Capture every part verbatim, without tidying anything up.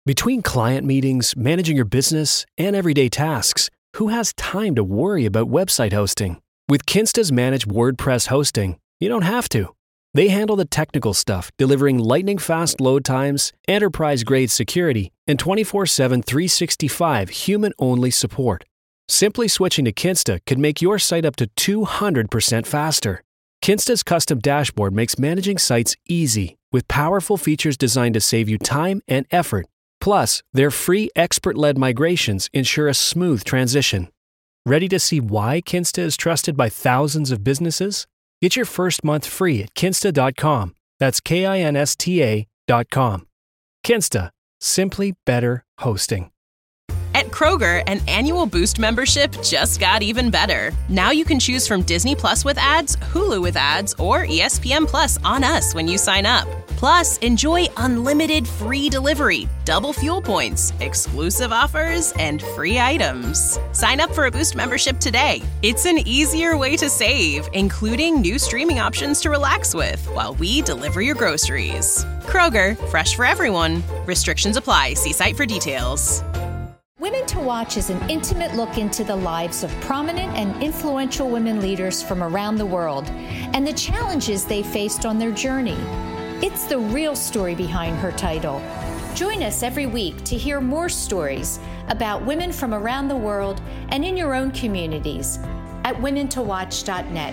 Between client meetings, managing your business, and everyday tasks, who has time to worry about website hosting? With Kinsta's managed WordPress hosting, you don't have to. They handle the technical stuff, delivering lightning-fast load times, enterprise-grade security, and twenty-four seven, three sixty-five human-only support. Simply switching to Kinsta could make your site up to two hundred percent faster. Kinsta's custom dashboard makes managing sites easy, with powerful features designed to save you time and effort. Plus, their free expert-led migrations ensure a smooth transition. Ready to see why Kinsta is trusted by thousands of businesses? Get your first month free at kinsta dot com. That's K I N S T A dot com. Kinsta. Simply better hosting. At Kroger, an annual Boost membership just got even better. Now you can choose from Disney Plus with ads, Hulu with ads, or E S P N Plus on us when you sign up. Plus, enjoy unlimited free delivery, double fuel points, exclusive offers, and free items. Sign up for a Boost membership today. It's an easier way to save, including new streaming options to relax with while we deliver your groceries. Kroger, fresh for everyone. Restrictions apply. See site for details. Women to Watch is an intimate look into the lives of prominent and influential women leaders from around the world and the challenges they faced on their journey. It's the real story behind her title. Join us every week to hear more stories about women from around the world and in your own communities at women to watch dot net.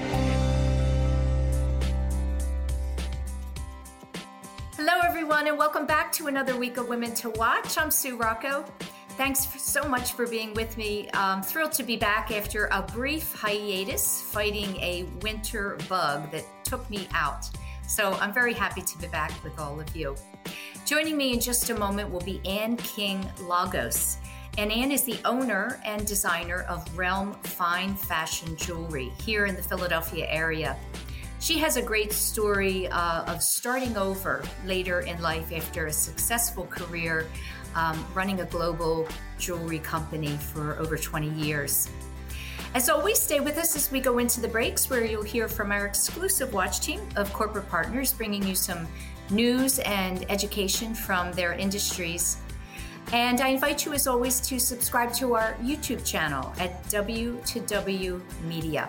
Hello, everyone, and welcome back to another week of Women to Watch. I'm Sue Rocco. Thanks so much for being with me. I'm thrilled to be back after a brief hiatus fighting a winter bug that took me out. So I'm very happy to be back with all of you. Joining me in just a moment will be Anne King Lagos. And Anne is the owner and designer of Realm Fine Fashion Jewelry here in the Philadelphia area. She has a great story uh, of starting over later in life after a successful career um, running a global jewelry company for over twenty years. As always, stay with us as we go into the breaks where you'll hear from our exclusive watch team of corporate partners, bringing you some news and education from their industries. And I invite you, as always, to subscribe to our YouTube channel at W two W Media.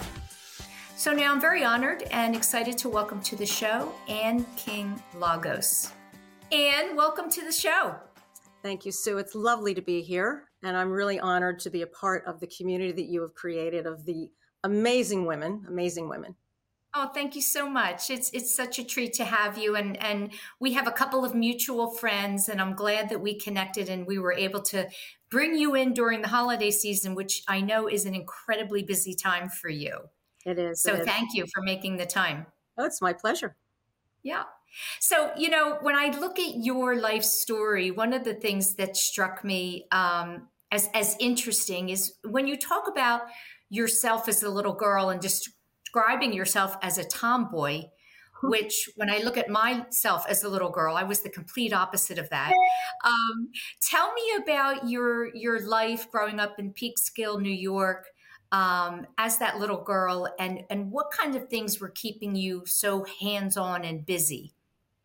So now I'm very honored and excited to welcome to the show Anne King Lagos. Anne, welcome to the show. Thank you, Sue. It's lovely to be here, and I'm really honored to be a part of the community that you have created of the amazing women, amazing women. Oh, thank you so much. It's it's such a treat to have you, and and we have a couple of mutual friends, and I'm glad that we connected and we were able to bring you in during the holiday season, which I know is an incredibly busy time for you. It is. So it is. Thank you for making the time. Oh, it's my pleasure. Yeah. So, you know, when I look at your life story, one of the things that struck me um, as, as interesting is when you talk about yourself as a little girl and describing yourself as a tomboy, which when I look at myself as a little girl, I was the complete opposite of that. Um, tell me about your, your life growing up in Peekskill, New York, um, as that little girl, and, and what kind of things were keeping you so hands-on and busy?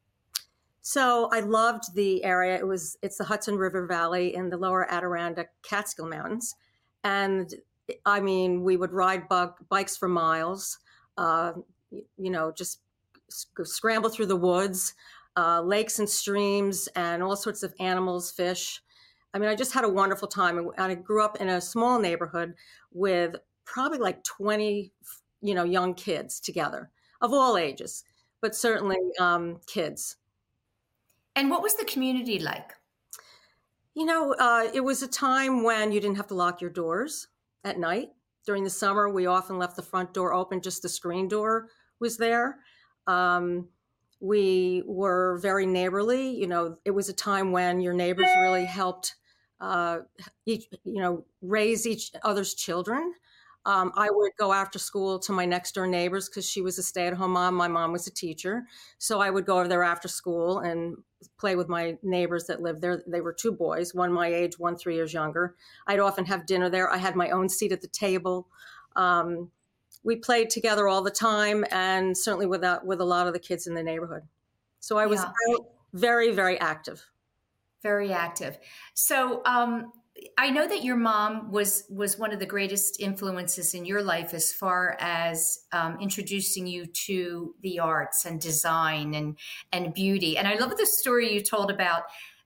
So I loved the area. It was, it's the Hudson River Valley in the lower Adirondack Catskill Mountains. And I mean, we would ride bug, bikes for miles, uh, you know, just sc- scramble through the woods, uh, lakes and streams and all sorts of animals, fish. I mean, I just had a wonderful time. And I grew up in a small neighborhood with probably like twenty, you know, young kids together of all ages, but certainly um, kids. And what was the community like? You know, uh, it was a time when you didn't have to lock your doors at night. During the summer, we often left the front door open, just the screen door was there. Um, we were very neighborly. You know, it was a time when your neighbors really helped, uh, each, you know, raise each other's children. Um, I would go after school to my next door neighbors because she was a stay-at-home mom. My mom was a teacher. So I would go over there after school and play with my neighbors that lived there. They were two boys, one my age, one three years younger. I'd often have dinner there. I had my own seat at the table. Um, we played together all the time, and certainly with, that, with a lot of the kids in the neighborhood. So I was Yeah. very, very, very active. Very active. So um, I know that your mom was was one of the greatest influences in your life as far as um, introducing you to the arts and design and and beauty. And I love the story you told about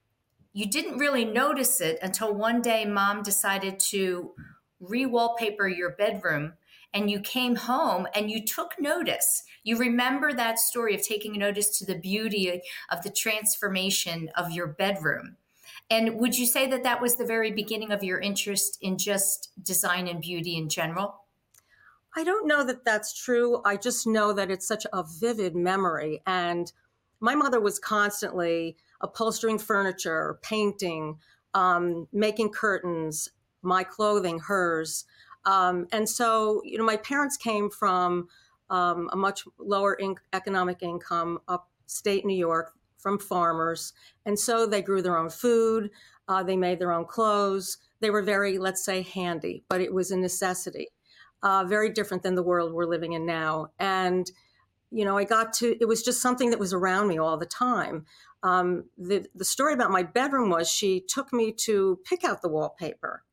you didn't really notice it until one day mom decided to re-wallpaper your bedroom, and you came home and you took notice. You remember that story of taking notice to the beauty of the transformation of your bedroom. And would you say that that was the very beginning of your interest in just design and beauty in general? I don't know that that's true. I just know that it's such a vivid memory. And my mother was constantly upholstering furniture, painting, um, making curtains, my clothing, hers. Um, and so, you know, my parents came from um, a much lower in- economic income upstate New York, from farmers. And so they grew their own food. Uh, they made their own clothes. They were very, let's say, handy, but it was a necessity. Uh, very different than the world we're living in now. And, you know, I got to, it was just something that was around me all the time. Um, the, the story about my bedroom was she took me to pick out the wallpaper.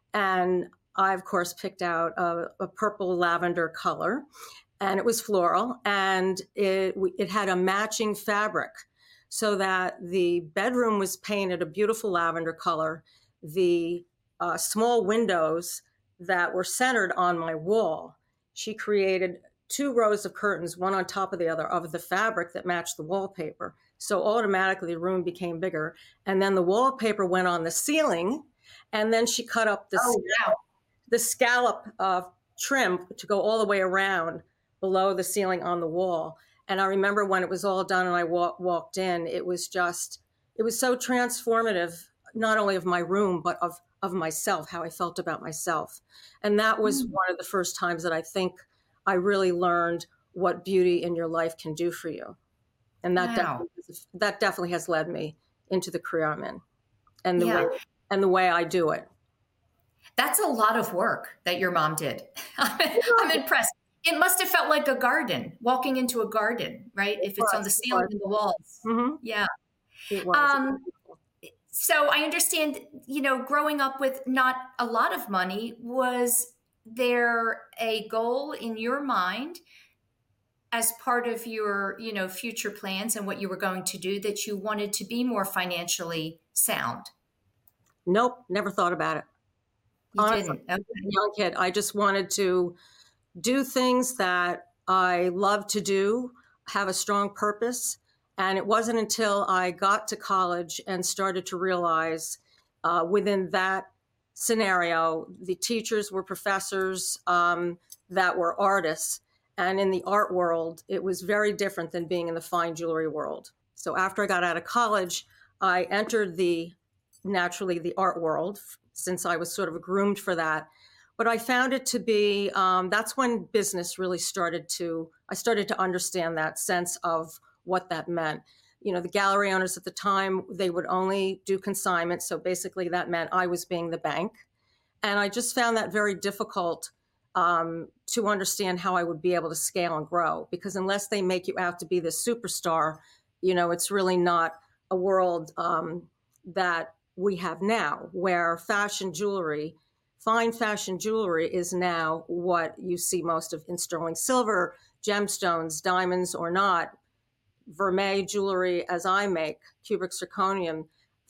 And I, of course, picked out a, a purple lavender color, and it was floral, and it, it had a matching fabric so that the bedroom was painted a beautiful lavender color. The uh, small windows that were centered on my wall, she created two rows of curtains, one on top of the other, of the fabric that matched the wallpaper. So automatically the room became bigger. And then the wallpaper went on the ceiling, and then she cut up the, oh, scallop, wow. the scallop uh, trim to go all the way around below the ceiling on the wall. And I remember when it was all done and I wa- walked in, it was just, it was so transformative, not only of my room, but of, of myself, how I felt about myself. And that was mm. one of the first times that I think I really learned what beauty in your life can do for you. And that, wow. definitely, that definitely has led me into the career I'm in and the, yeah. way, and the way I do it. That's a lot of work that your mom did. I'm impressed. It must have felt like a garden, walking into a garden, right? If it's on the ceiling and the walls. Mm-hmm. Yeah. It was. Um, so I understand, you know, growing up with not a lot of money, was there a goal in your mind as part of your, you know, future plans and what you were going to do that you wanted to be more financially sound? Nope, never thought about it. You Honestly, didn't? Okay. Young kid, I just wanted to do things that I love to do, have a strong purpose. And it wasn't until I got to college and started to realize uh, within that scenario, the teachers were professors um, that were artists. And in the art world, it was very different than being in the fine jewelry world. So after I got out of college, I entered the, naturally, the art world, since I was sort of groomed for that. But I found it to be, um, that's when business really started to, I started to understand that sense of what that meant. You know, the gallery owners at the time, they would only do consignment. So basically that meant I was being the bank. And I just found that very difficult um, to understand how I would be able to scale and grow. Because unless they make you out to be the superstar, you know, it's really not a world um, that we have now, where fashion jewelry, fine fashion jewelry is now what you see most of in sterling silver, gemstones, diamonds or not, vermeil jewelry as I make, cubic zirconium,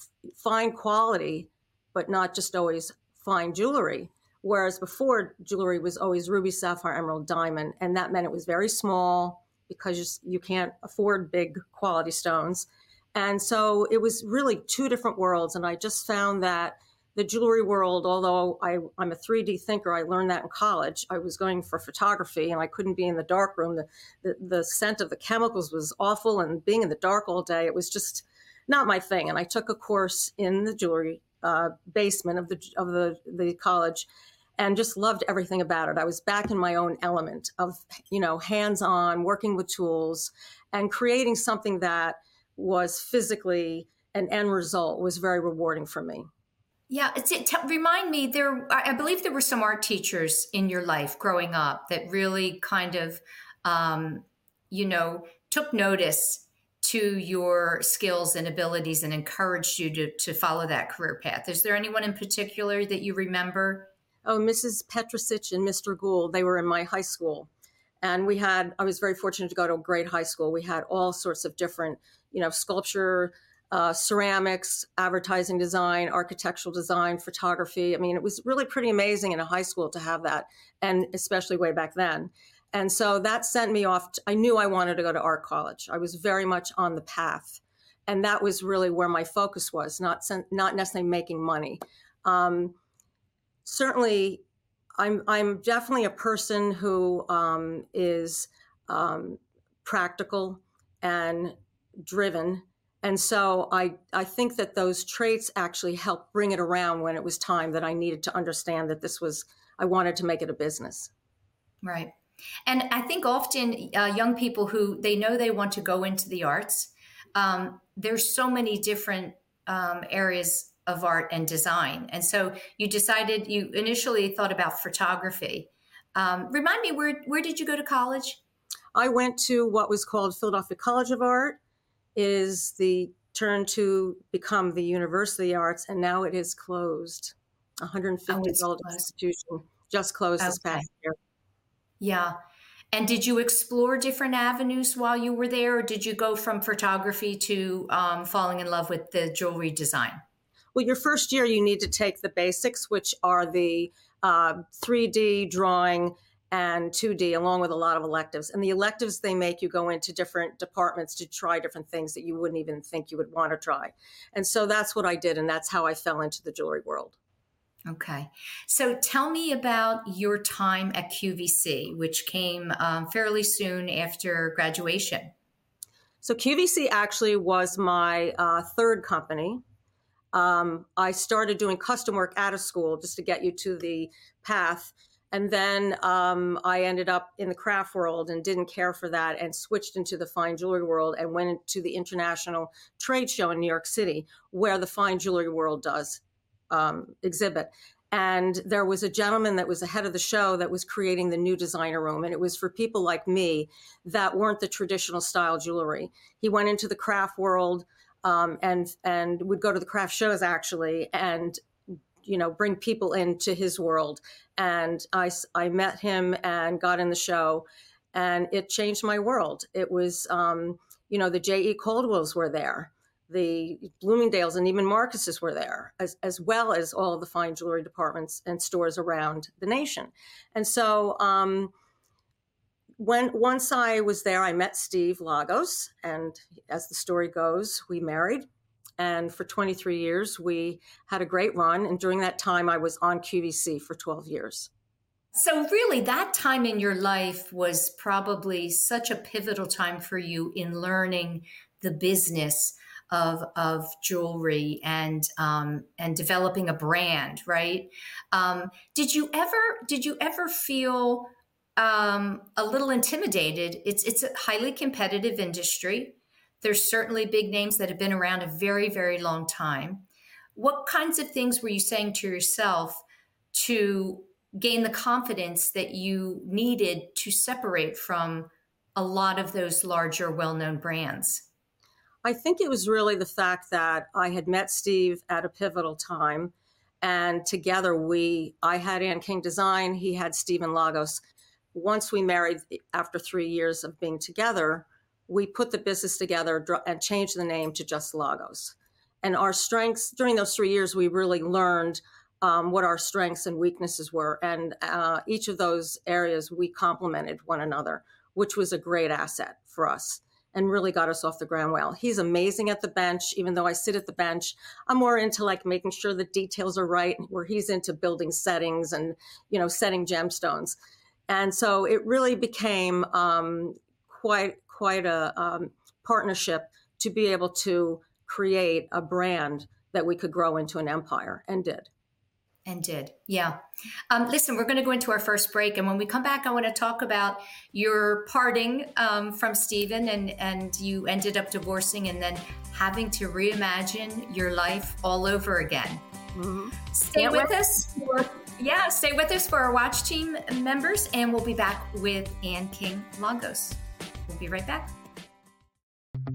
fine quality, but not just always fine jewelry. Whereas before, jewelry was always ruby, sapphire, emerald, diamond, and that meant it was very small because you can't afford big quality stones. And so it was really two different worlds. And I just found that the jewelry world, although I, I'm a three D thinker, I learned that in college. I was going for photography and I couldn't be in the dark room. The, the, the scent of the chemicals was awful, and being in the dark all day, it was just not my thing. And I took a course in the jewelry uh, basement of the of the, the college and just loved everything about it. I was back in my own element of, you know, hands-on, working with tools and creating something that was physically an end result was very rewarding for me. Yeah, it's, it, t- remind me, there. I believe there were some art teachers in your life growing up that really kind of, um, you know, took notice to your skills and abilities and encouraged you to, to follow that career path? Is there anyone in particular that you remember? Oh, Missus Petrosic and Mister Gould, they were in my high school. And we had, I was very fortunate to go to a great high school. We had all sorts of different, you know, sculpture, uh, ceramics, advertising design, architectural design, photography. I mean, it was really pretty amazing in a high school to have that, and especially way back then. And so that sent me off. To, I knew I wanted to go to art college. I was very much on the path. And that was really where my focus was, not, not necessarily making money. Um, certainly, I'm I'm definitely a person who um, is um, practical and driven. And so I, I think that those traits actually helped bring it around when it was time that I needed to understand that this was, I wanted to make it a business. Right. And I think often uh, young people who they know they want to go into the arts, um, there's so many different um, areas of art and design. And so you decided, you initially thought about photography. Um, remind me, where where did you go to college? I went to what was called Philadelphia College of Art. It is the turn to become the University of Arts, and now it is closed. one hundred fifty year old institution, just closed okay. this past year. Yeah. And did you explore different avenues while you were there, or did you go from photography to um, falling in love with the jewelry design? Well, your first year, you need to take the basics, which are the uh, three D drawing and two D, along with a lot of electives. And the electives, they make you go into different departments to try different things that you wouldn't even think you would want to try. And so that's what I did, and that's how I fell into the jewelry world. Okay. So tell me about your time at Q V C, which came um, fairly soon after graduation. So Q V C actually was my uh, third company. Um, I started doing custom work out of school just to get you to the path. And then um, I ended up in the craft world and didn't care for that and switched into the fine jewelry world and went into the International Trade Show in New York City, where the fine jewelry world does um, exhibit. And there was a gentleman that was the head of the show that was creating the new designer room. And it was for people like me that weren't the traditional style jewelry. He went into the craft world um, and and would go to the craft shows, actually, and you know, bring people into his world. And I, I met him and got in the show, and it changed my world. It was, um, you know, the J E Caldwells were there. The Bloomingdale's and Neiman Marcus's were there, as, as well as all of the fine jewelry departments and stores around the nation. And so um, when once I was there, I met Steve Lagos, and as the story goes, we married. And for twenty-three years, we had a great run. And during that time, I was on Q V C for twelve years. So really, that time in your life was probably such a pivotal time for you in learning the business of, of jewelry and um, and developing a brand, right? Um, did you ever did you ever feel um, a little intimidated? It's it's a highly competitive industry. There's certainly big names that have been around a very, very long time. What kinds of things were you saying to yourself to gain the confidence that you needed to separate from a lot of those larger, well-known brands? I think it was really the fact that I had met Steve at a pivotal time, and together we, I had Ann King Design, he had Stephen Lagos. Once we married, after three years of being together, we put the business together and changed the name to just Lagos. And our strengths, during those three years, we really learned um, what our strengths and weaknesses were. And uh, each of those areas, we complemented one another, which was a great asset for us and really got us off the ground well. He's amazing at the bench. Even though I sit at the bench, I'm more into like making sure the details are right, where he's into building settings and, you know, setting gemstones. And so it really became um, quite, quite a um, partnership to be able to create a brand that we could grow into an empire, and did. And did. Yeah. Um, listen, we're going to go into our first break. And when we come back, I want to talk about your parting um, from Stephen, and, and you ended up divorcing and then having to reimagine your life all over again. Mm-hmm. Stay Can't with wait. us. For, yeah, stay with us for our watch team members, and we'll be back with Ann King Lagos. We'll be right back.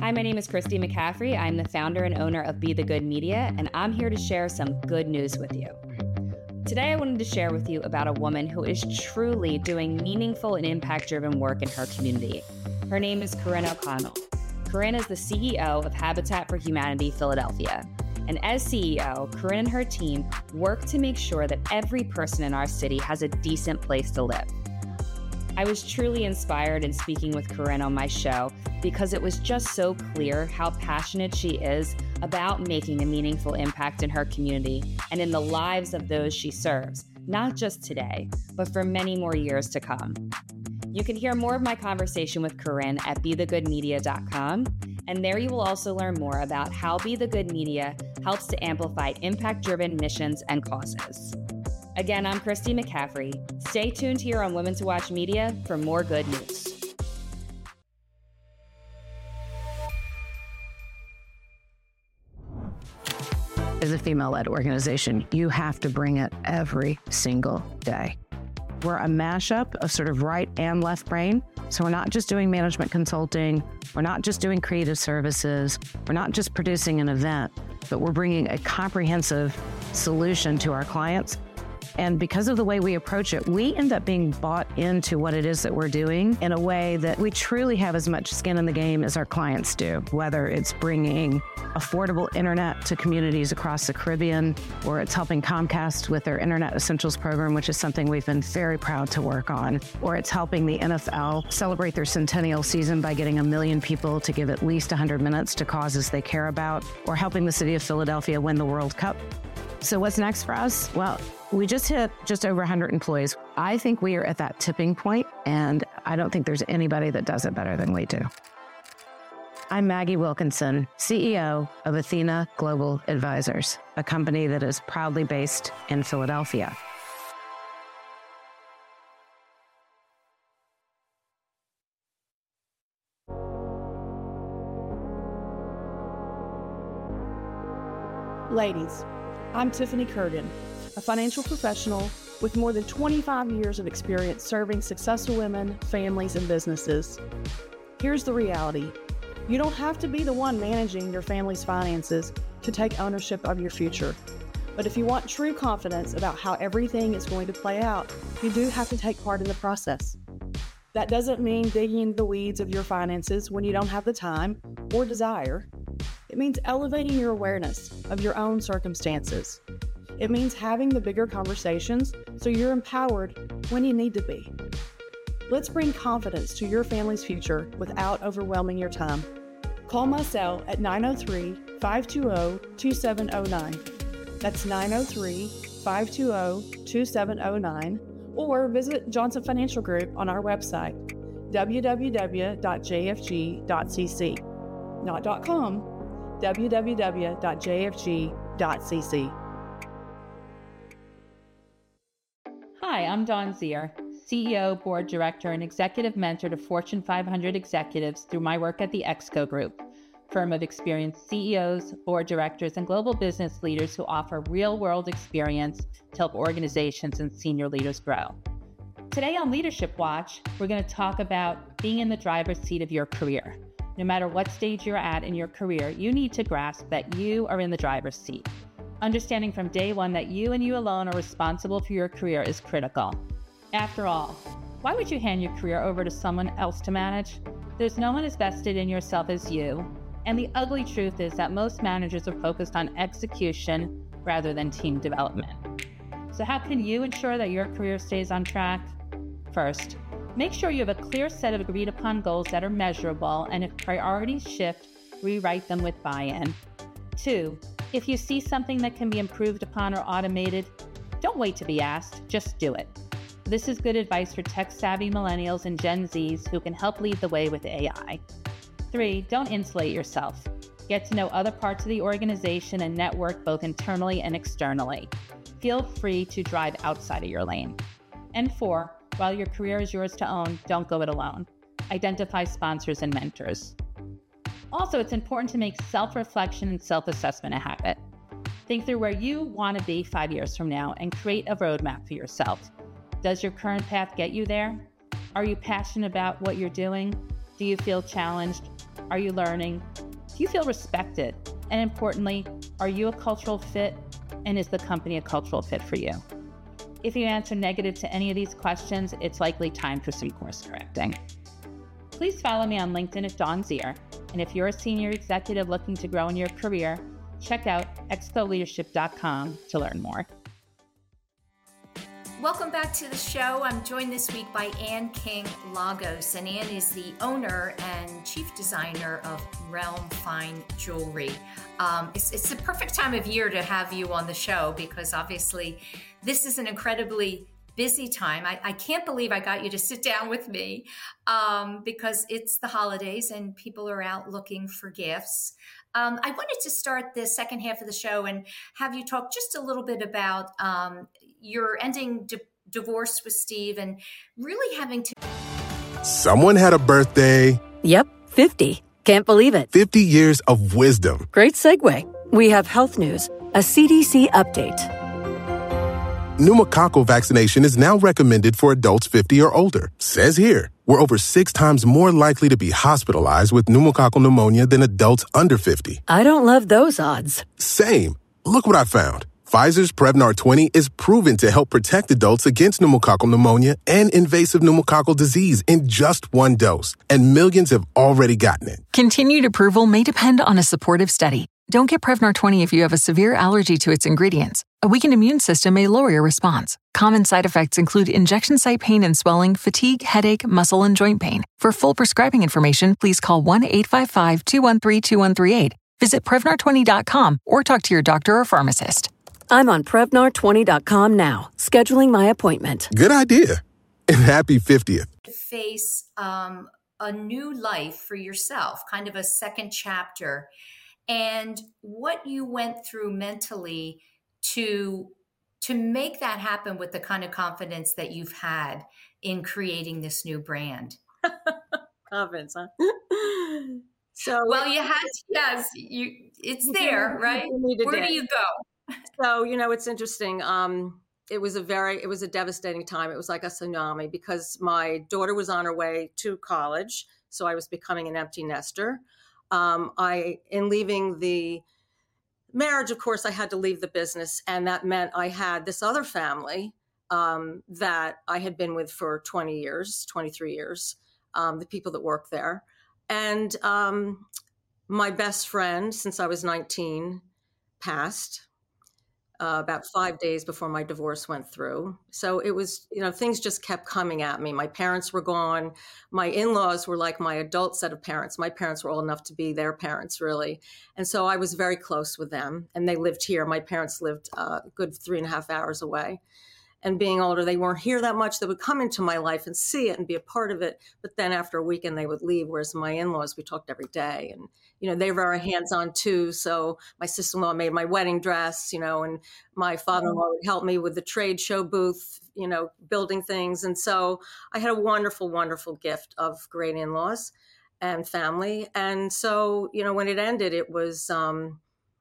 Hi, my name is Christy McCaffrey. I'm the founder and owner of Be the Good Media, and I'm here to share some good news with you. Today, I wanted to share with you about a woman who is truly doing meaningful and impact-driven work in her community. Her name is Corinne O'Connell. Corinne is the C E O of Habitat for Humanity Philadelphia. And as C E O, Corinne and her team work to make sure that every person in our city has a decent place to live. I was truly inspired in speaking with Corinne on my show because it was just so clear how passionate she is about making a meaningful impact in her community and in the lives of those she serves, not just today, but for many more years to come. You can hear more of my conversation with Corinne at be the good media dot com, and there you will also learn more about how Be the Good Media helps to amplify impact-driven missions and causes. Again, I'm Christy McCaffrey. Stay tuned here on Women to Watch Media for more good news. As a female-led organization, you have to bring it every single day. We're a mashup of sort of right and left brain. So we're not just doing management consulting. We're not just doing creative services. We're not just producing an event, but we're bringing a comprehensive solution to our clients. And because of the way we approach it, we end up being bought into what it is that we're doing in a way that we truly have as much skin in the game as our clients do, whether it's bringing affordable internet to communities across the Caribbean, or it's helping Comcast with their Internet Essentials program, which is something we've been very proud to work on, or it's helping the N F L celebrate their centennial season by getting a million people to give at least one hundred minutes to causes they care about, or helping the city of Philadelphia win the World Cup. So what's next for us? Well, we just hit just over one hundred employees. I think we are at that tipping point, and I don't think there's anybody that does it better than we do. I'm Maggie Wilkinson, C E O of Athena Global Advisors, a company that is proudly based in Philadelphia. Ladies, I'm Tiffany Curtin, a financial professional with more than twenty-five years of experience serving successful women, families, and businesses. Here's the reality. You don't have to be the one managing your family's finances to take ownership of your future. But if you want true confidence about how everything is going to play out, you do have to take part in the process. That doesn't mean digging into the weeds of your finances when you don't have the time or desire. It means elevating your awareness of your own circumstances. It means having the bigger conversations so you're empowered when you need to be. Let's bring confidence to your family's future without overwhelming your time. Call my cell at nine oh three, five two zero, two seven zero nine. That's nine oh three, five two zero, two seven zero nine. Or visit Johnson Financial Group on our website, w w w dot j f g dot c c. Not .com, w w w dot j f g dot c c. Hi, I'm Dawn Zier, C E O, Board Director, and Executive Mentor to Fortune five hundred executives through my work at the Exco Group, firm of experienced C E Os, board directors, and global business leaders who offer real-world experience to help organizations and senior leaders grow. Today on Leadership Watch, we're going to talk about being in the driver's seat of your career. No matter what stage you're at in your career, you need to grasp that you are in the driver's seat. Understanding from day one that you and you alone are responsible for your career is critical. After all, why would you hand your career over to someone else to manage? There's no one as vested in yourself as you, and the ugly truth is that most managers are focused on execution rather than team development. So how can you ensure that your career stays on track? First, make sure you have a clear set of agreed upon goals that are measurable, and if priorities shift, rewrite them with buy-in. Two, if you see something that can be improved upon or automated, don't wait to be asked, just do it. This is good advice for tech-savvy millennials and Gen Zs who can help lead the way with A I. Three, don't insulate yourself. Get to know other parts of the organization and network both internally and externally. Feel free to drive outside of your lane. And four, while your career is yours to own, don't go it alone. Identify sponsors and mentors. Also, it's important to make self-reflection and self-assessment a habit. Think through where you want to be five years from now and create a roadmap for yourself. Does your current path get you there? Are you passionate about what you're doing? Do you feel challenged? Are you learning? Do you feel respected? And importantly, are you a cultural fit? And is the company a cultural fit for you? If you answer negative to any of these questions, it's likely time for some course correcting. Please follow me on LinkedIn at Dawn Zier. And if you're a senior executive looking to grow in your career, check out exco leadership dot com to learn more. Welcome back to the show. I'm joined this week by Anne King Lagos, and Anne is the owner and chief designer of Realm Fine Jewelry. Um, it's, it's the perfect time of year to have you on the show because obviously this is an incredibly busy time. I, I can't believe I got you to sit down with me um, because it's the holidays and people are out looking for gifts. Um, I wanted to start the second half of the show and have you talk just a little bit about um, your ending di- divorce with Steve and really having to... Someone had a birthday. Yep, fifty. Can't believe it. fifty years of wisdom. Great segue. We have health news, a C D C update. Pneumococcal vaccination is now recommended for adults fifty or older. Says here, we're over six times more likely to be hospitalized with pneumococcal pneumonia than adults under fifty. I don't love those odds. Same. Look what I found. Pfizer's Prevnar twenty is proven to help protect adults against pneumococcal pneumonia and invasive pneumococcal disease in just one dose. And millions have already gotten it. Continued approval may depend on a supportive study. Don't get Prevnar twenty if you have a severe allergy to its ingredients. A weakened immune system may lower your response. Common side effects include injection site pain and swelling, fatigue, headache, muscle, and joint pain. For full prescribing information, please call one eight five five, two one three, two one three eight. Visit Prevnar twenty dot com or talk to your doctor or pharmacist. I'm on Prevnar twenty dot com now, scheduling my appointment. Good idea. And happy fiftieth. Face um, a new life for yourself, kind of a second chapter, and what you went through mentally to to make that happen with the kind of confidence that you've had in creating this new brand. Confidence, huh? So well, you had to, yes, you it's there, right? Where do you go? So, you know, it's interesting. Um, it was a very, it was a devastating time. It was like a tsunami because my daughter was on her way to college. So I was becoming an empty nester. Um, I, in leaving the marriage, of course, I had to leave the business. And that meant I had this other family um, that I had been with for twenty years, twenty-three years, um, the people that work there. And um, my best friend, since I was nineteen, passed. Uh, about five days before my divorce went through. So it was, you know, things just kept coming at me. My parents were gone. My in-laws were like my adult set of parents. My parents were old enough to be their parents, really. And so I was very close with them. And they lived here. My parents lived uh, a good three and a half hours away. And being older, they weren't here that much. They would come into my life and see it and be a part of it. But then after a weekend, they would leave. Whereas my in-laws, we talked every day. And, you know, they were very hands-on too. So my sister-in-law made my wedding dress, you know, and my father-in-law would help me with the trade show booth, you know, building things. And so I had a wonderful, wonderful gift of great in-laws and family. And so, you know, when it ended, it was, um,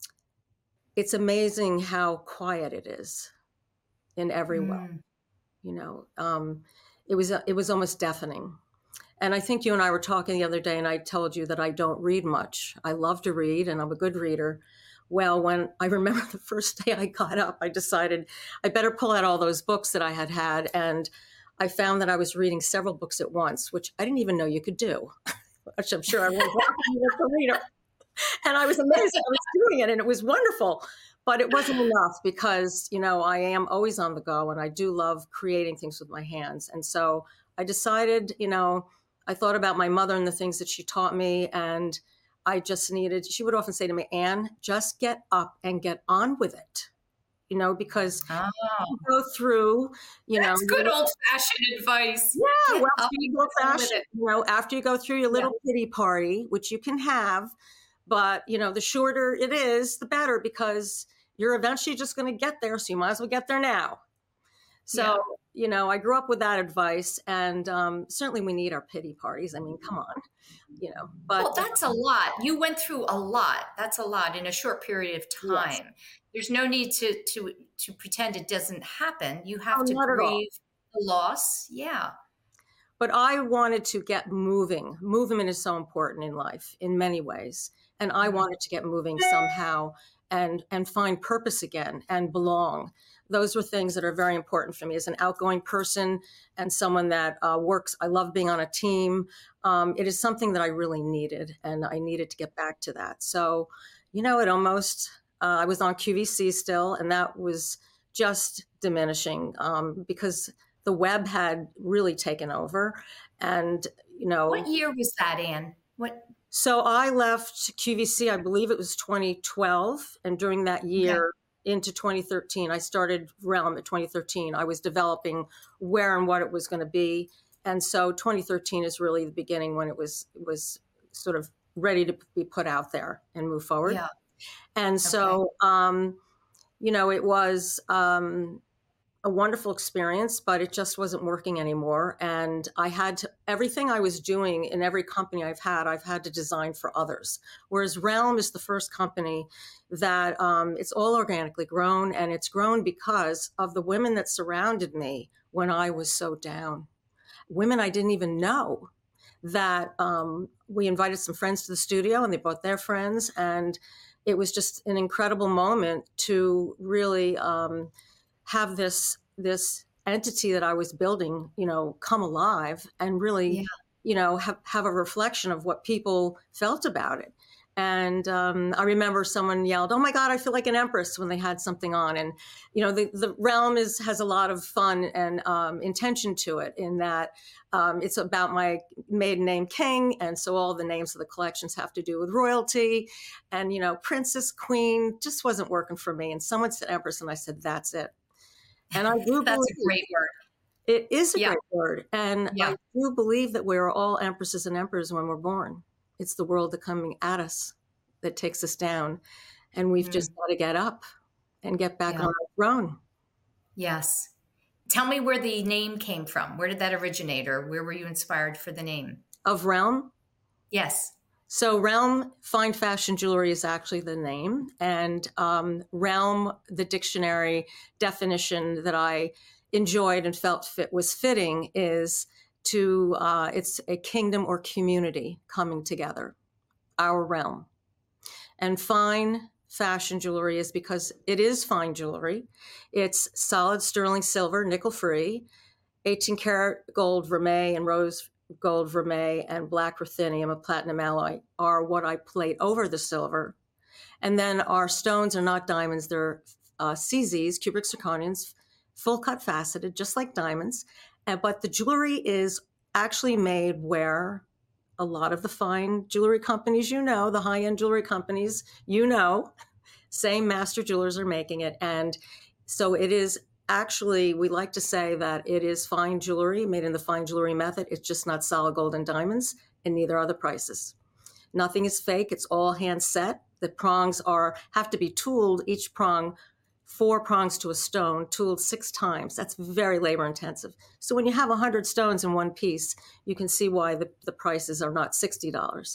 it's amazing how quiet it is. In every way, mm. you know, um, it was it was almost deafening. And I think you and I were talking the other day, and I told you that I don't read much. I love to read, and I'm a good reader. Well, when I remember the first day I got up, I decided I better pull out all those books that I had had, and I found that I was reading several books at once, which I didn't even know you could do. Which I'm sure I was a reader, and I was amazed I was doing it, and it was wonderful. But it wasn't enough because, you know, I am always on the go and I do love creating things with my hands. And so I decided, you know, I thought about my mother and the things that she taught me. And I just needed, she would often say to me, Anne, just get up and get on with it, you know, because oh. you go through, you That's know. good old fashioned advice. Yeah. Get well, old fashioned, you know, after you go through your little yeah. pity party, which you can have. But, you know, the shorter it is, the better, because you're eventually just going to get there. So you might as well get there now. So, yeah. you know, I grew up with that advice. And um, certainly we need our pity parties. I mean, come on, you know. But well, that's a lot. You went through a lot. That's a lot in a short period of time. Yes. There's no need to, to, to pretend it doesn't happen. You have oh, to grieve the loss. Yeah. But I wanted to get moving. Movement is so important in life in many ways. And I wanted to get moving somehow and, and find purpose again and belong. Those were things that are very important for me as an outgoing person and someone that uh, works. I love being on a team. Um, it is something that I really needed, and I needed to get back to that. So, you know, it almost, uh, I was on Q V C still, and that was just diminishing um, because the web had really taken over. And, you know. What year was that, Anne? What? So I left Q V C, I believe it was twenty twelve. And during that year okay. into twenty thirteen, I started Realm at twenty thirteen. I was developing where and what it was going to be. And so twenty thirteen is really the beginning when it was, it was sort of ready to be put out there and move forward. Yeah. And so, okay. um, you know, it was, um, a wonderful experience, but it just wasn't working anymore. And I had to, everything I was doing in every company I've had, I've had to design for others. Whereas Realm is the first company that um, it's all organically grown, and it's grown because of the women that surrounded me when I was so down. Women I didn't even know that um, we invited some friends to the studio and they brought their friends. And it was just an incredible moment to really, um, have this this entity that I was building, you know, come alive and really, yeah. you know, have, have a reflection of what people felt about it. And um, I remember someone yelled, "Oh my God, I feel like an empress," when they had something on. And, you know, the, the Realm is has a lot of fun and um, intention to it in that um, it's about my maiden name King. And so all the names of the collections have to do with royalty. And, you know, princess, queen just wasn't working for me. And someone said empress, and I said, that's it. And I do That's believe, a great word. It is a yeah. great word. And yeah. I do believe that we're all empresses and emperors when we're born. It's the world that coming at us that takes us down. And we've mm. just got to get up and get back yeah. on our throne. Yes. Tell me where the name came from. Where did that originate, or where were you inspired for the name? Of Realm? Yes. So Realm Fine Fashion Jewelry is actually the name. And um, Realm, the dictionary definition that I enjoyed and felt fit was fitting is to, uh, it's a kingdom or community coming together, our realm. And fine fashion jewelry is because it is fine jewelry. It's solid sterling silver, nickel-free, eighteen karat gold vermeil and rose gold vermeil and black ruthenium, a platinum alloy, are what I plate over the silver. And then our stones are not diamonds. They're uh, C Zs, cubic zirconians, full cut faceted, just like diamonds. And, but the jewelry is actually made where a lot of the fine jewelry companies, you know, the high-end jewelry companies, you know, same master jewelers are making it. And so it is actually, we like to say that it is fine jewelry made in the fine jewelry method. It's just not solid gold and diamonds, and neither are the prices. Nothing is fake. It's all hand set. The prongs are have to be tooled, each prong, four prongs to a stone, tooled six times. That's very labor intensive. So when you have one hundred stones in one piece, you can see why the, the prices are not sixty dollars.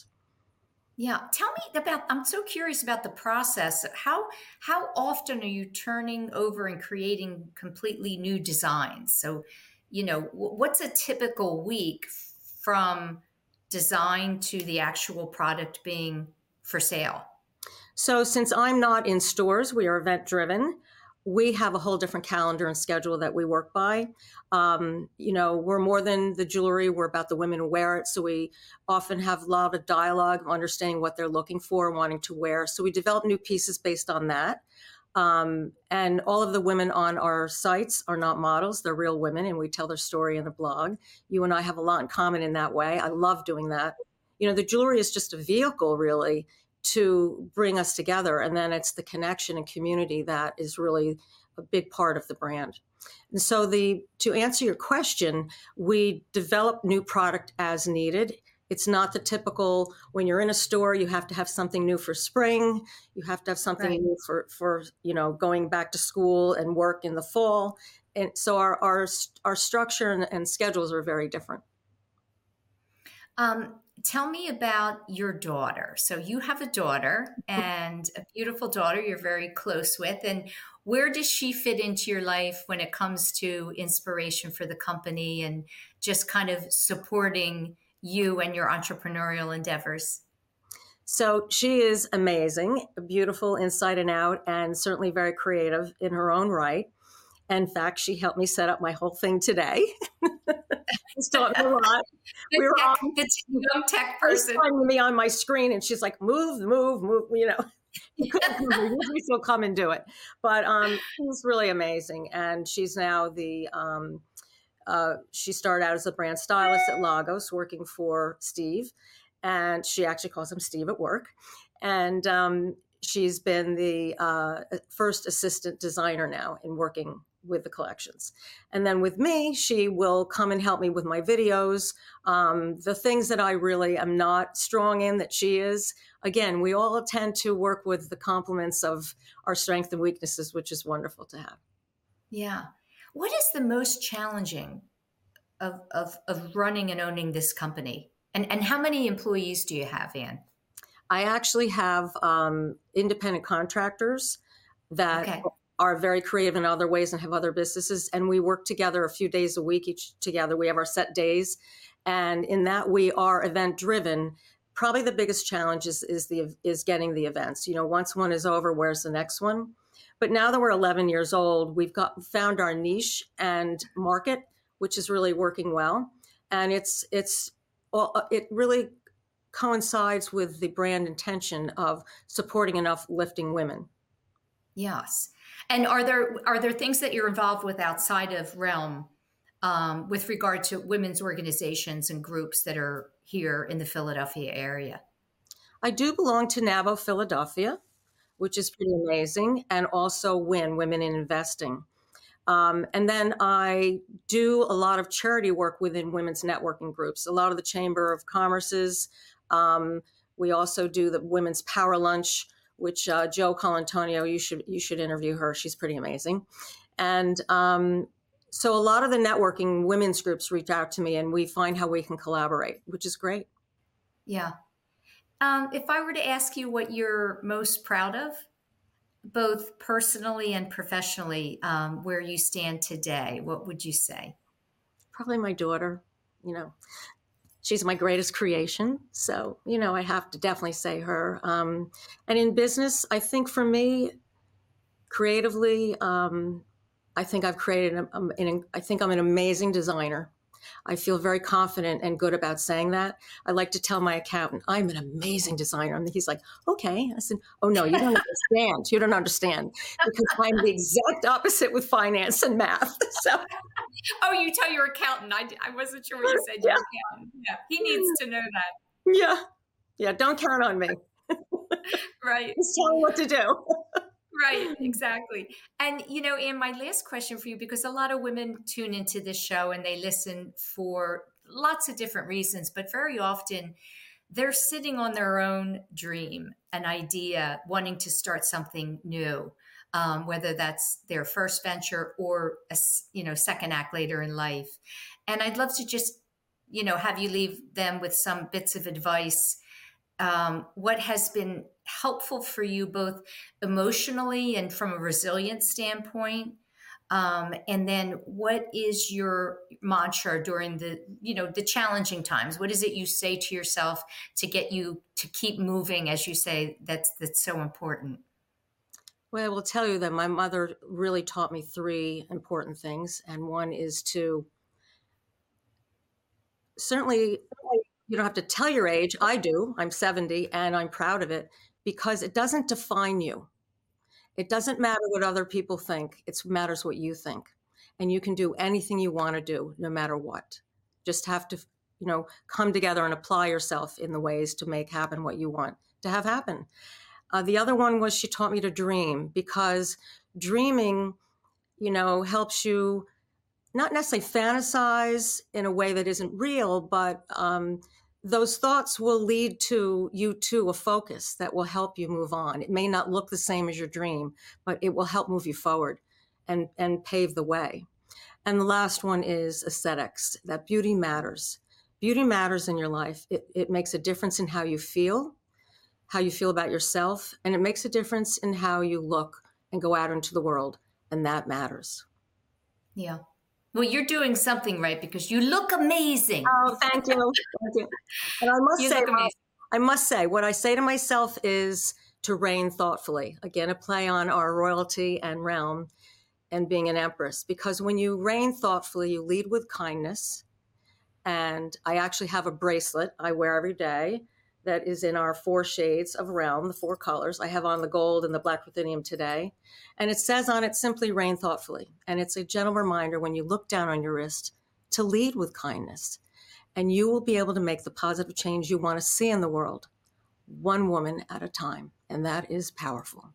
Yeah. Tell me about, I'm so curious about the process. How, how often are you turning over and creating completely new designs? So, you know, what's a typical week from design to the actual product being for sale? So since I'm not in stores, we are event driven. We have a whole different calendar and schedule that we work by. Um, you know, we're more than the jewelry. We're about the women who wear it. So we often have a lot of dialogue, understanding what they're looking for, wanting to wear. So we develop new pieces based on that. Um, and all of the women on our sites are not models. They're real women, and we tell their story in the blog. You and I have a lot in common in that way. I love doing that. You know, the jewelry is just a vehicle, really, to bring us together. And then it's the connection and community that is really a big part of the brand. And so the to answer your question, we develop new product as needed. It's not the typical, when you're in a store, you have to have something new for spring. You have to have something right. new for, for, you know, going back to school and work in the fall. And so our, our, our structure and, and schedules are very different. Um, Tell me about your daughter. So you have a daughter, and a beautiful daughter you're very close with. And where does she fit into your life when it comes to inspiration for the company and just kind of supporting you and your entrepreneurial endeavors? So she is amazing, beautiful inside and out, and certainly very creative in her own right. In fact, she helped me set up my whole thing today. She's taught me a lot. The, we were tech, all, the young tech person. me on my screen, and she's like, move, move, move, you know. Usually she'll come and do it. But um, she's really amazing. And she's now the, um, uh, she started out as a brand stylist at Lagos, working for Steve. And she actually calls him Steve at work. And um, she's been the uh, first assistant designer now in working with the collections. And then with me, she will come and help me with my videos, um, the things that I really am not strong in that she is. Again, we all tend to work with the complements of our strengths and weaknesses, which is wonderful to have. Yeah. What is the most challenging of, of, of running and owning this company? And, and how many employees do you have, Anne? I actually have um, independent contractors that okay. are very creative in other ways and have other businesses. And we work together a few days a week each together. We have our set days. And in that, we are event driven. Probably the biggest challenge is, is, the, is getting the events. You know, once one is over, where's the next one? But now that we're eleven years old, we've got found our niche and market, which is really working well. And it's, it's, it really coincides with the brand intention of supporting and uplifting women. Yes. And are there are there things that you're involved with outside of Realm um, with regard to women's organizations and groups that are here in the Philadelphia area? I do belong to NABO Philadelphia, which is pretty amazing, and also WIN, Women in Investing. Um, and then I do a lot of charity work within women's networking groups, a lot of the Chamber of Commerce's. Um, we also do the Women's Power Lunch, which uh, Joe Colantonio, you should you should interview her. She's pretty amazing. And um, so a lot of the networking women's groups reach out to me, and we find how we can collaborate, which is great. Yeah. Um, if I were to ask you what you're most proud of, both personally and professionally, um, where you stand today, what would you say? Probably my daughter. You know, she's my greatest creation. So, you know, I have to definitely say her. Um, and in business, I think for me, creatively, um, I think I've created, a, a, an, I think I'm an amazing designer. I feel very confident and good about saying that. I like to tell my accountant, I'm an amazing designer. And he's like, okay. I said, oh, no, you don't understand. You don't understand. Because I'm the exact opposite with finance and math. So, oh, you tell your accountant. I, I wasn't sure what you said. Your yeah. accountant. Yeah, he needs to know that. Yeah. Yeah, don't count on me. Right. Just tell me what to do. Right, exactly. And, you know, Anne, my last question for you, because a lot of women tune into this show and they listen for lots of different reasons, but very often they're sitting on their own dream, an idea, wanting to start something new, um, whether that's their first venture or, a, you know, second act later in life. And I'd love to just, you know, have you leave them with some bits of advice. Um, what has been helpful for you both emotionally and from a resilience standpoint? Um, and then what is your mantra during the, you know, the challenging times? What is it you say to yourself to get you to keep moving, as you say, that's, that's so important? Well, I will tell you that my mother really taught me three important things. And one is to certainly, you don't have to tell your age. I do. I'm seventy and I'm proud of it because it doesn't define you. It doesn't matter what other people think. It matters what you think. And you can do anything you want to do, no matter what. Just have to, you know, come together and apply yourself in the ways to make happen what you want to have happen. Uh, the other one was she taught me to dream, because dreaming, you know, helps you not necessarily fantasize in a way that isn't real, but um, those thoughts will lead to you to a focus that will help you move on. It may not look the same as your dream, but it will help move you forward and, and pave the way. And the last one is aesthetics, that beauty matters. Beauty matters in your life. It, it makes a difference in how you feel, how you feel about yourself, and it makes a difference in how you look and go out into the world. And that matters. Yeah. Well, you're doing something right because you look amazing. Oh, thank you. Thank you. And I must you say, look amazing. I must say, what I say to myself is to reign thoughtfully. Again, a play on our royalty and realm and being an empress. Because when you reign thoughtfully, you lead with kindness. And I actually have a bracelet I wear every day that is in our four shades of realm, the four colors. I have on the gold and the black ruthenium today. And it says on it, simply reign thoughtfully. And it's a gentle reminder when you look down on your wrist to lead with kindness. And you will be able to make the positive change you want to see in the world, one woman at a time. And that is powerful.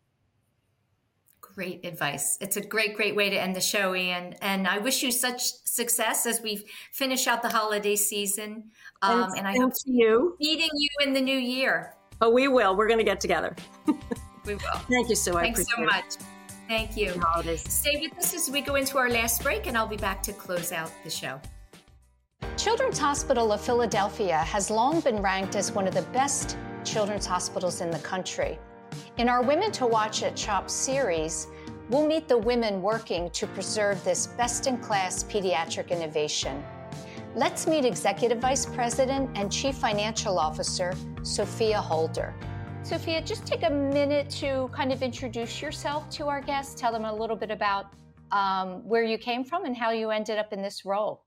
Great advice. It's a great, great way to end the show, Anne. And I wish you such success as we finish out the holiday season. Um, and, and I hope to you meeting you in the new year. Oh, we will. We're going to get together. We will. Thank you, Sue. I Thanks so appreciate much. it. Thank you. Holidays. Stay with us as we go into our last break, and I'll be back to close out the show. Children's Hospital of Philadelphia has long been ranked as one of the best children's hospitals in the country. In our Women to Watch at CHOP series, we'll meet the women working to preserve this best-in-class pediatric innovation. Let's meet Executive Vice President and Chief Financial Officer, Sophia Holder. Sophia, just take a minute to kind of introduce yourself to our guests, tell them a little bit about um, where you came from and how you ended up in this role.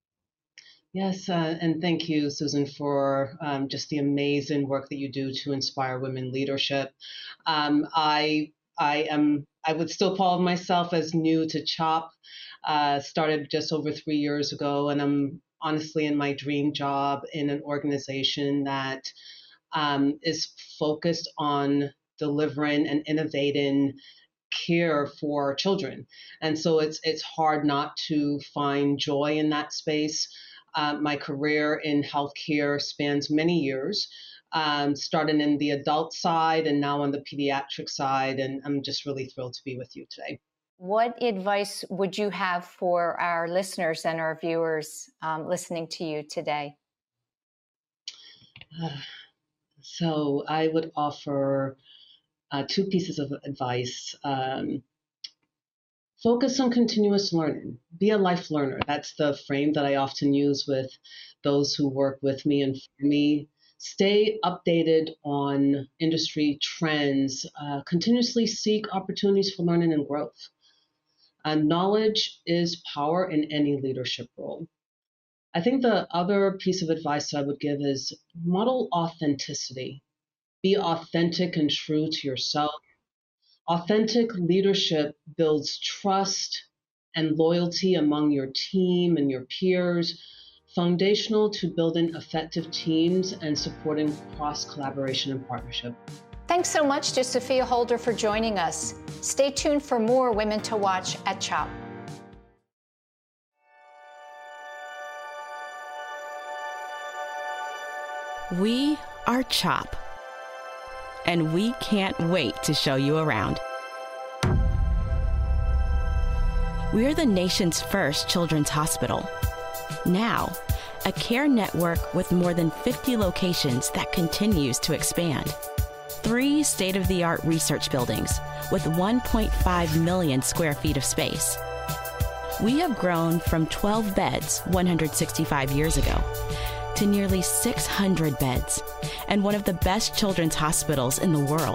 Yes, uh, and thank you, Susan, for um, just the amazing work that you do to inspire women leadership. Um, I I am I would still call myself as new to CHOP. Uh, started just over three years ago, and I'm honestly in my dream job in an organization that um, is focused on delivering and innovating care for children. And so it's it's hard not to find joy in that space. Uh, my career in healthcare spans many years, um, starting in the adult side and now on the pediatric side. And I'm just really thrilled to be with you today. What advice would you have for our listeners and our viewers um, listening to you today? Uh, so I would offer uh, two pieces of advice. Um, Focus on continuous learning. Be a life learner. That's the frame that I often use with those who work with me and for me. Stay updated on industry trends. Uh, continuously seek opportunities for learning and growth. Uh, knowledge is power in any leadership role. I think the other piece of advice that I would give is model authenticity. Be authentic and true to yourself. Authentic leadership builds trust and loyalty among your team and your peers, foundational to building effective teams and supporting cross-collaboration and partnership. Thanks so much to Sophia Holder for joining us. Stay tuned for more Women to Watch at CHOP. We are CHOP, and we can't wait to show you around. We're the nation's first children's hospital. Now, a care network with more than fifty locations that continues to expand. Three state-of-the-art research buildings with one point five million square feet of space. We have grown from twelve beds one hundred sixty-five years ago to nearly six hundred beds and one of the best children's hospitals in the world.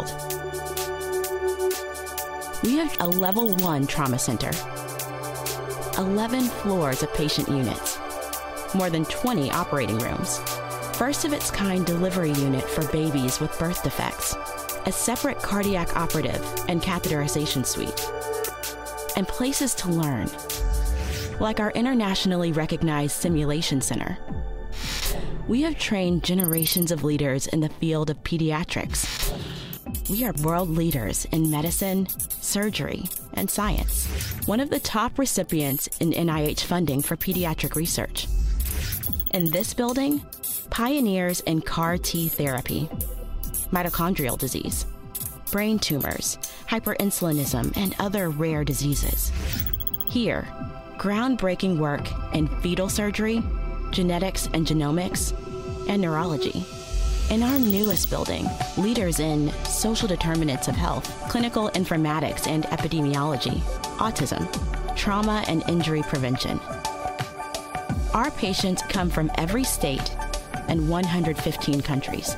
We have a level one trauma center, eleven floors of patient units, more than twenty operating rooms, first of its kind delivery unit for babies with birth defects, a separate cardiac operative and catheterization suite, and places to learn, like our internationally recognized simulation center. We have trained generations of leaders in the field of pediatrics. We are world leaders in medicine, surgery, and science. One of the top recipients in N I H funding for pediatric research. In this building, pioneers in C A R T therapy, mitochondrial disease, brain tumors, hyperinsulinism, and other rare diseases. Here, groundbreaking work in fetal surgery, genetics and genomics, and neurology. In our newest building, leaders in social determinants of health, clinical informatics and epidemiology, autism, trauma and injury prevention. Our patients come from every state and one hundred fifteen countries.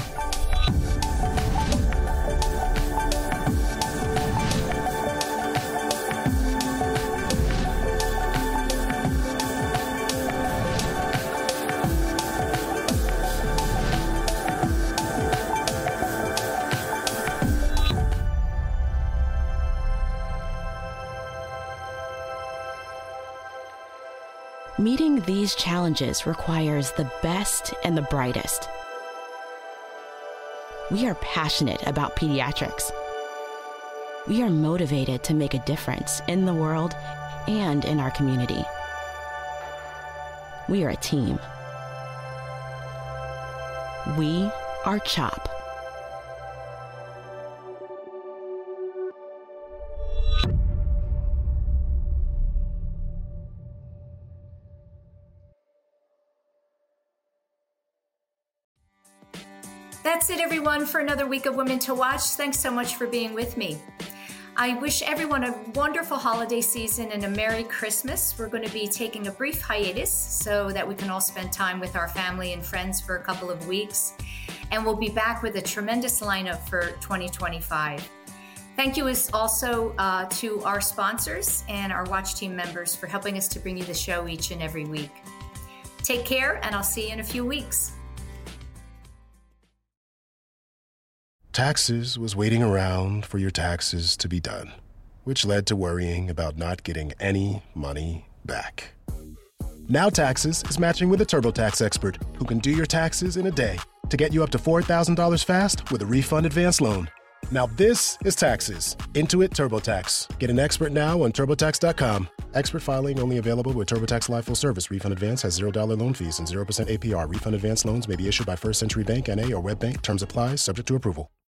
Meeting these challenges requires the best and the brightest. We are passionate about pediatrics. We are motivated to make a difference in the world and in our community. We are a team. We are CHOP. That's it, everyone, for another week of Women to Watch. Thanks so much for being with me. I wish everyone a wonderful holiday season and a Merry Christmas. We're going to be taking a brief hiatus so that we can all spend time with our family and friends for a couple of weeks. And we'll be back with a tremendous lineup for twenty twenty-five. Thank you as also uh, to our sponsors and our Watch team members for helping us to bring you the show each and every week. Take care, and I'll see you in a few weeks. Taxes was waiting around for your taxes to be done, which led to worrying about not getting any money back. Now Taxes is matching with a TurboTax expert who can do your taxes in a day to get you up to four thousand dollars fast with a refund advance loan. Now this is Taxes. Intuit TurboTax. Get an expert now on TurboTax dot com. Expert filing only available with TurboTax Live Full Service. Refund advance has zero dollars loan fees and zero percent A P R. Refund advance loans may be issued by First Century Bank, N A or WebBank. Terms apply, subject to approval.